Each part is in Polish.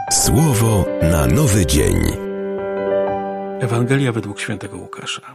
Słowo na nowy dzień. Ewangelia według świętego Łukasza.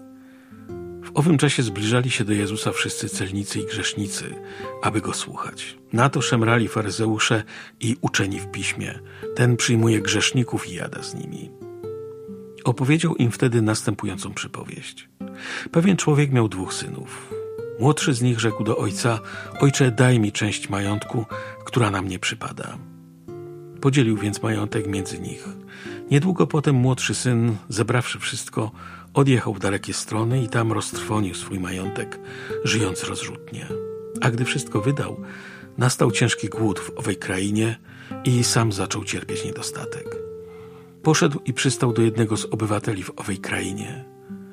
W owym czasie zbliżali się do Jezusa wszyscy celnicy i grzesznicy, aby Go słuchać. Na to szemrali faryzeusze i uczeni w piśmie. Ten przyjmuje grzeszników i jada z nimi. Opowiedział im wtedy następującą przypowieść. Pewien człowiek miał 2 synów. Młodszy z nich rzekł do ojca: Ojcze, daj mi część majątku, która na mnie przypada. Podzielił więc majątek między nich. Niedługo potem młodszy syn, zebrawszy wszystko, odjechał w dalekie strony i tam roztrwonił swój majątek, żyjąc rozrzutnie. A gdy wszystko wydał, nastał ciężki głód w owej krainie i sam zaczął cierpieć niedostatek. Poszedł i przystał do jednego z obywateli w owej krainie,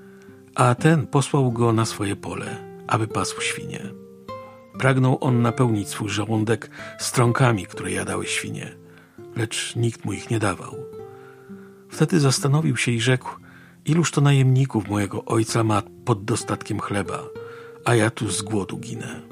a ten posłał go na swoje pole, aby pasł świnie. Pragnął on napełnić swój żołądek strąkami, które jadały świnie, lecz nikt mu ich nie dawał. Wtedy zastanowił się i rzekł: iluż to najemników mojego ojca ma pod dostatkiem chleba, a ja tu z głodu ginę.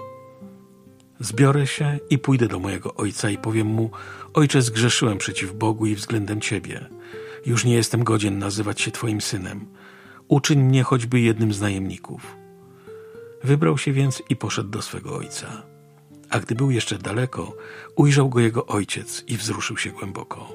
Zbiorę się i pójdę do mojego ojca i powiem mu: Ojcze, zgrzeszyłem przeciw Bogu i względem Ciebie. Już nie jestem godzien nazywać się Twoim synem. Uczyń mnie choćby jednym z najemników. Wybrał się więc i poszedł do swego ojca. A gdy był jeszcze daleko, ujrzał go jego ojciec i wzruszył się głęboko.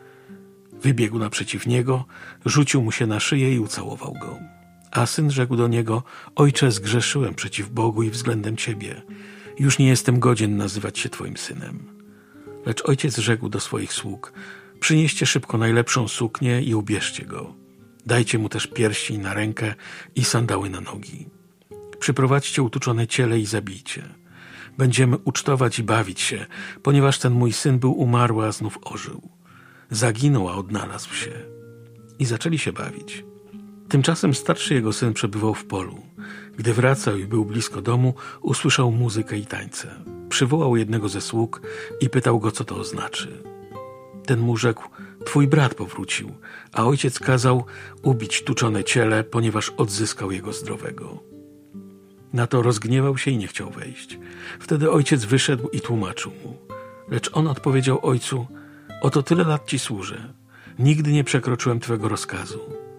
Wybiegł naprzeciw niego, rzucił mu się na szyję i ucałował go. A syn rzekł do niego: Ojcze, zgrzeszyłem przeciw Bogu i względem Ciebie. Już nie jestem godzien nazywać się Twoim synem. Lecz ojciec rzekł do swoich sług: Przynieście szybko najlepszą suknię i ubierzcie go. Dajcie mu też pierścień na rękę i sandały na nogi. Przyprowadźcie utuczone ciele i zabijcie. Będziemy ucztować i bawić się, ponieważ ten mój syn był umarły, a znów ożył. Zaginął, a odnalazł się. I zaczęli się bawić. Tymczasem starszy jego syn przebywał w polu. Gdy wracał i był blisko domu, usłyszał muzykę i tańce. Przywołał jednego ze sług i pytał go, co to oznaczy. Ten mu rzekł: Twój brat powrócił, a ojciec kazał ubić tuczone ciele, ponieważ odzyskał jego zdrowego. Na to rozgniewał się i nie chciał wejść. Wtedy ojciec wyszedł i tłumaczył mu. Lecz on odpowiedział ojcu: Oto tyle lat ci służę. Nigdy nie przekroczyłem Twego rozkazu.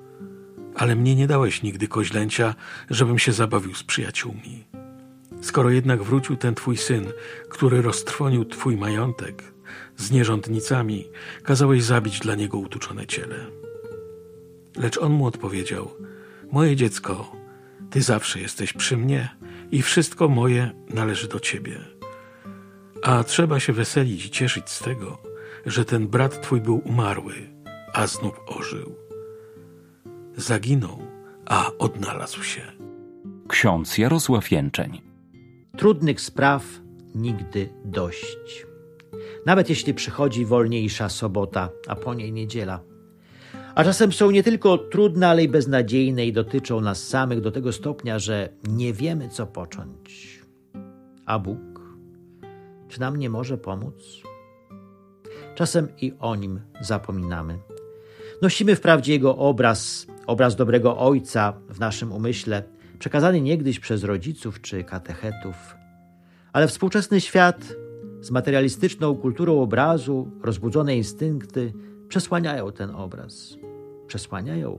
Ale mnie nie dałeś nigdy koźlęcia, żebym się zabawił z przyjaciółmi. Skoro jednak wrócił ten Twój syn, który roztrwonił Twój majątek z nierządnicami, kazałeś zabić dla niego utuczone ciele. Lecz on mu odpowiedział: Moje dziecko, Ty zawsze jesteś przy mnie i wszystko moje należy do Ciebie. A trzeba się weselić i cieszyć z tego, że ten brat Twój był umarły, a znów ożył. Zaginął, a odnalazł się. Ksiądz Jarosław Jęczeń. Trudnych spraw nigdy dość. Nawet jeśli przychodzi wolniejsza sobota, a po niej niedziela. A czasem są nie tylko trudne, ale i beznadziejne i dotyczą nas samych do tego stopnia, że nie wiemy, co począć. A Bóg? Czy nam nie może pomóc? Czasem i o Nim zapominamy. Nosimy wprawdzie Jego obraz dobrego Ojca w naszym umyśle, przekazany niegdyś przez rodziców czy katechetów. Ale współczesny świat z materialistyczną kulturą obrazu, rozbudzone instynkty przesłaniają ten obraz. Przesłaniają,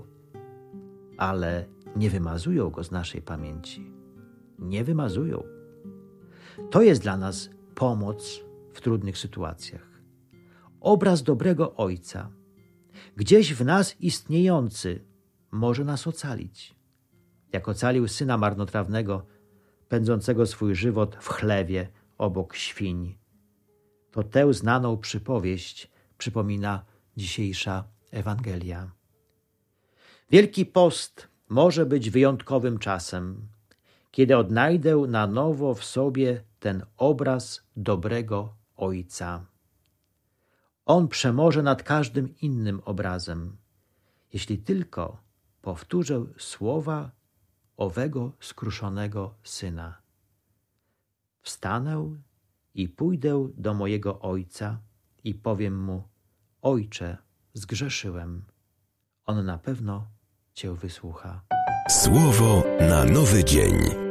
ale nie wymazują go z naszej pamięci. Nie wymazują. To jest dla nas pomoc w trudnych sytuacjach. Obraz dobrego Ojca, gdzieś w nas istniejący, może nas ocalić. Jak ocalił syna marnotrawnego, pędzącego swój żywot w chlewie obok świń. To tę znaną przypowieść przypomina dzisiejsza Ewangelia. Wielki Post może być wyjątkowym czasem, kiedy odnajdę na nowo w sobie ten obraz dobrego Ojca. On przemoże nad każdym innym obrazem, jeśli tylko powtórzę słowa owego skruszonego Syna. Wstanę i pójdę do mojego Ojca i powiem Mu: Ojcze, zgrzeszyłem. On na pewno Cię wysłucha. Słowo na nowy dzień.